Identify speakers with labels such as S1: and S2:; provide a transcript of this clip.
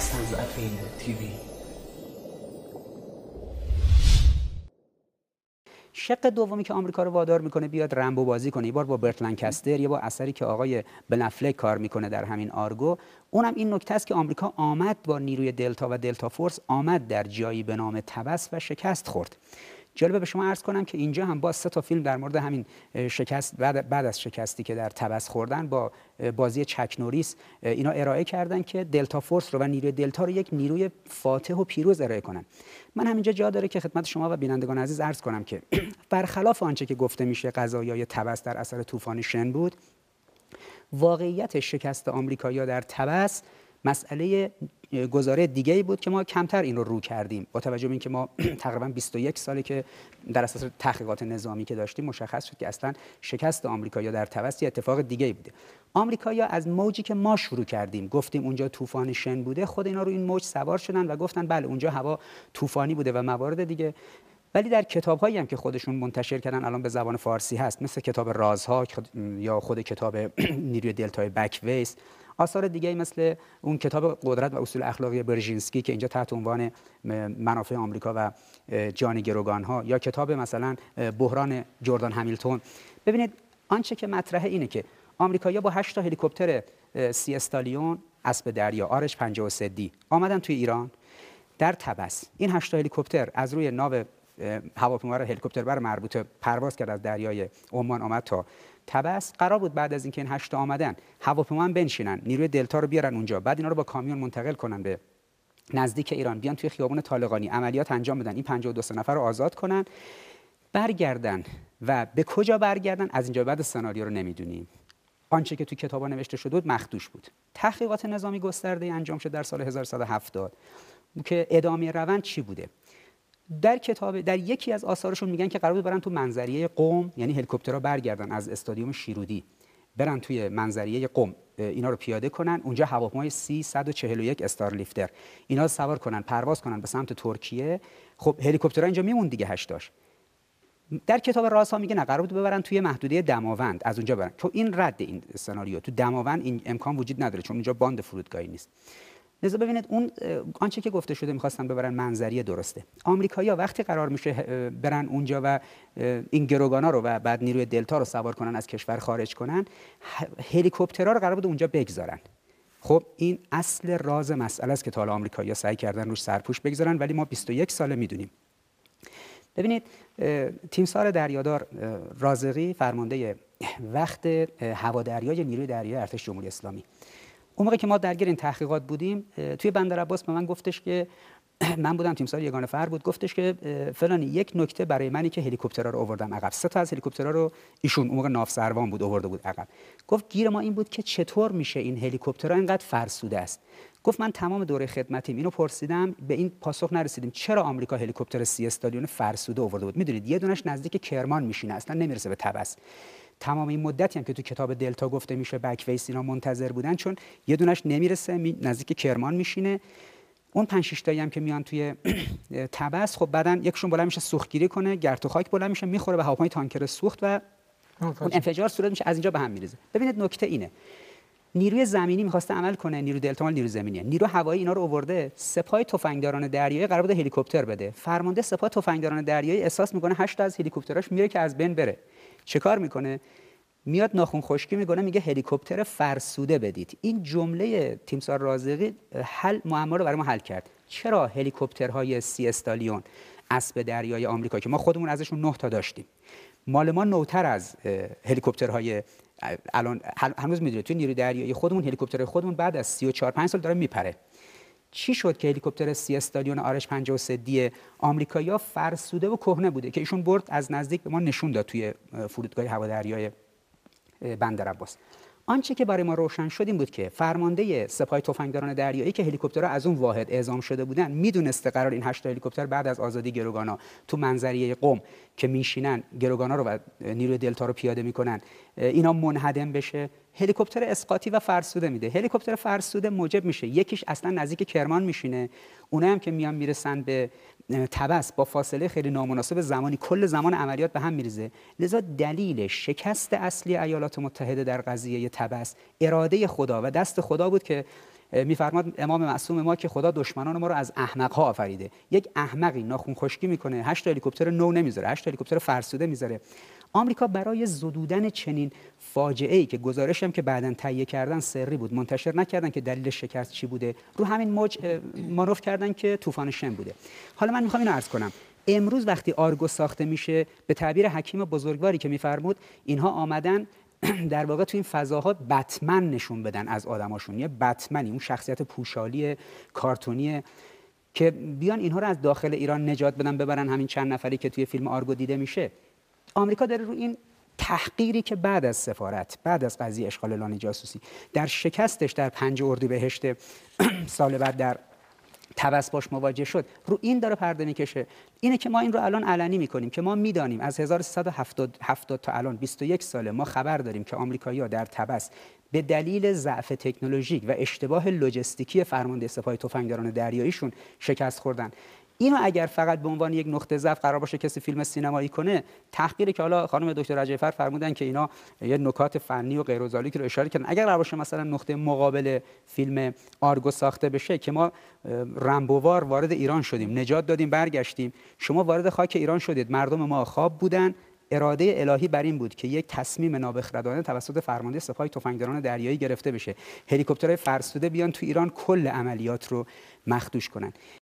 S1: Sons Akin TV.
S2: شق دومی که آمریکا رو وادار میکنه بیاد رمبو بازی کنه، یه بار با برت لنکستر، یه بار اثری که آقای بن افلک کار میکنه در همین آرگو، اونم این نکته است که آمریکا آمد با نیروی دلتا و دلتا فورس آمد در جایی به نام طبس و شکست خورد. جالبه به شما عرض کنم که اینجا هم با 3 تا فیلم در مورد همین شکست بعد از شکستی که در طبس خوردن با بازی چک نوریس اینا ارائه کردن که دلتا فورس رو و نیروی دلتا رو یک نیروی فاتح و پیروز ارائه کنن. من همینجا جا داره که خدمت شما و بینندگان عزیز عرض کنم که برخلاف آنچه که گفته میشه قضایای طبس در اثر طوفان شن بود، واقعیت شکست آمریکایی‌ها در طبس مسئله گزاره دیگه‌ای بود که ما کمتر این رو کردیم، با توجه به اینکه ما تقریبا 21 ساله که در اساس تحقیقات نظامی که داشتیم مشخص شد که اصلا شکست آمریکایی‌ها در طبس یه اتفاق دیگه‌ای بوده. آمریکایی‌ها از موجی که ما شروع کردیم گفتیم اونجا طوفان شن بوده، خود اینا رو این موج سوار شدن و گفتن بله اونجا هوا طوفانی بوده و موارد دیگه. ولی در کتاب‌هایی هم که خودشون منتشر کردن الان به زبان فارسی هست، مثل کتاب رازها یا خود کتاب نیروی دلتای بک‌ویس، آثار دیگه‌ای مثل اون کتاب قدرت و اصول اخلاقی برژینسکی که اینجا تحت عنوان منافع آمریکا و جان گروگان‌ها، یا کتاب مثلا بحران جردان همیلتون. ببینید آنچه که مطرحه اینه که آمریکایی‌ها با 8 تا هلیکوپتر سی استالیون اسب دریا آرش 53D آمدن توی ایران در طبس. این 8 تا هلیکوپتر از روی ناو هواپیما هلیکوپتربر مربوطه پرواز کرد از دریای عمان آمد تا طبس. قرار بود بعد از اینکه این 8 تا آمدن هواپیما هم بنشینن، نیروی دلتا رو بیارن اونجا، بعد اینا رو با کامیون منتقل کنن به نزدیک ایران، بیان توی خیابون طالقانی عملیات انجام بدن، این 52 نفر رو آزاد کنن، برگردن. و به کجا برگردن از اینجا بعد سناریو رو نمیدونیم. آنچه که تو کتابا نوشته شده بود مخدوش بود. تحقیقات نظامی گسترده انجام شد در سال 1170 که ادامه روند چی بوده. در یکی از آثارشون میگن که قرار بود برن تو منظریه قم، یعنی هلیکوپترها برگردن از استادیوم شیرودی برن توی منظریه قم، اینا رو پیاده کنن، اونجا هواپیمای C-141 استارلیفتر اینا رو سوار کنن پرواز کنن به سمت ترکیه. خب هلیکوپترها اینجا میمون دیگه 8 تاش. در کتاب رازها میگه نه، قرار بود ببرن توی محدوده دماوند، از اونجا برن. تو این رد این سناریو، تو دماوند این امکان وجود نداره چون اونجا باند فرودگاهی نیست. لذا ببینید اون آنچه که گفته شده می‌خواستن ببرن منظریه درسته. آمریکایی‌ها وقتی قرار میشه برن اونجا و این گروگانا رو و بعد نیروی دلتا رو سوار کنن از کشور خارج کنن، هلیکوپترها رو قرار بود اونجا بگذارن. خب این اصل راز مسئله است که تا حالا آمریکایی‌ها سعی کردن روش سرپوش بگذارن، ولی ما 21 ساله میدونیم. ببینید تیمسار دریادار رازقی فرمانده وقت هوادریای نیروی دریایی ارتش جمهوری اسلامی، اون موقع که ما درگیر این تحقیقات بودیم توی بندر عباس به من گفتش که من بودم تیمسار یگانه فر بود، گفتش که فلانی یک نکته برای منی که هلیکوپترها رو آوردم عقب. 3 تا از هلیکوپترها رو ایشون اون موقع ناوسروان بود آورده بود عقب. گفت گیر ما این بود که چطور میشه این هلیکوپترها اینقدر فرسوده است. گفت من تمام دوره خدمتیم اینو پرسیدم، به این پاسخ نرسیدیم چرا آمریکا هلیکوپتر سی استالیون فرسوده آورده بود. میدونید یه دونش نزدیک کرمان میشینه، اصلا نمیرسه به طبس. تمام این مدتی هم که تو کتاب دلتا گفته میشه بک‌ویس اینا منتظر بودن، چون یه دونش نمیرسه نزدیک کرمان میشینه. اون 5-6 تایی هم که میان توی طبس، خب بعدن یکشون بالا میشه سوختگیری کنه، گرد و خاک بالا میشه میخوره به هواپیمای تانکر سوخت و اون انفجار صورت میشه، از اینجا به هم میریزه. ببینید نکته اینه، نیروی زمینی میخواسته عمل کنه، نیروی دلتا مال نیروی زمینیه، نیرو هوایی اینا رو آورده، سپاه تفنگداران دریایی قرار بوده هلیکوپتر بده. فرمانده سپاه تفنگداران دریایی احساس میکنه 8 تا از هلیکوپتراش میره که از بین بره. چه کار میکنه؟ میاد ناخن خشکی میکنه، میگه هلیکوپتر فرسوده بدید. این جمله تیمسار رازقی معما رو برای ما حل کرد. چرا هلیکوپترهای سی استالیون اسب دریایی آمریکا که ما خودمون ازشون 9 تا داشتیم، مال ما نوتر از هلیکوپترهای الان هنوز میدونید توی نیروی دریایی خودمون هلیکوپتر خودمون بعد از 34-5 سال داره میپره. چی شد که هلیکوپتر سی استالیون آرش 53D آمریکایی‌ها فرسوده و کهنه بوده که ایشون برد از نزدیک به ما نشون داد توی فرودگاه هوادریای بندر عباس. آنچه که برای ما روشن شد این بود که فرمانده سپاه تفنگداران دریایی که هلیکوپترها از اون واحد اعزام شده بودن میدونسته قرار این 8 تا هلیکوپتر بعد از آزادی گروگانا تو منظریه قم که میشینن گروگانا رو و نیروی دلتا رو پیاده میکنن اینا منهدم بشه، هلیکوپتر اسقاطی و فرسوده میده. هلیکوپتر فرسوده موجب میشه یکیش اصلا نزدیک کرمان میشینه، اونها هم که میان میرسن به طبس با فاصله خیلی نامناسب زمانی کل زمان عملیات به هم میریزه. لذا دلیل شکست اصلی ایالات متحده در قضیه طبس اراده خدا و دست خدا بود که میفرماد امام معصوم ما که خدا دشمنان ما رو از احمق‌ها آفریده. یک احمقی ناخن خشکی میکنه 8 هلیکوپتر نو نمیذاره، 8 هلیکوپتر فرسوده میذاره. آمریکا برای زدودن چنین فاجعه‌ای که گزارشم که بعداً تهیه کردن سری بود، منتشر نکردن که دلیل شکست چی بوده، رو همین موج مانور کردن که طوفان شن بوده. حالا من میخوام اینو عرض کنم، امروز وقتی آرگو ساخته میشه، به تعبیر حکیم بزرگواری که میفرمود اینها آمدن در واقع تو این فضاها بتمن نشون بدن از آدماشون، یه بتمنی، اون شخصیت پوشالی کارتونی که بیان اینها رو از داخل ایران نجات بدن، ببرن همین چند نفری که توی فیلم آرگو دیده میشه. آمریکا داره رو این تحقیری که بعد از سفارت، بعد از قضیه اشغال لانه جاسوسی، در شکستش در 5 اردیبهشت سال بعد در طبس باش مواجه شد، رو این داره پرده میکشه. اینه که ما این رو الان علنی میکنیم که ما میدانیم از 1370 تا الان 21 ساله ما خبر داریم که آمریکایی‌ها در طبس به دلیل ضعف تکنولوژیک و اشتباه لوجستیکی فرمانده سپاه تفنگداران دریاییشون شکست خوردن. اینو اگر فقط به عنوان یک نقطه ضعف قرار باشه کسی فیلم سینمایی کنه، تحقیری که حالا خانم دکتر رجعی‌فر فرمودن که اینا یه نکات فنی و غیر و ذالک رو اشاره کردن، اگر قرار باشه مثلا نقطه مقابل فیلم آرگو ساخته بشه که ما رمبووار وارد ایران شدیم، نجات دادیم، برگشتیم، شما وارد خاک ایران شدید، مردم ما خواب بودن، اراده الهی بر این بود که یک تصمیم نابخردانه توسط فرمانده سپاه تفنگداران دریایی گرفته بشه، هلیکوپترهای فرسوده بیان تو ایران کل عملیات رو مخدوش کنن.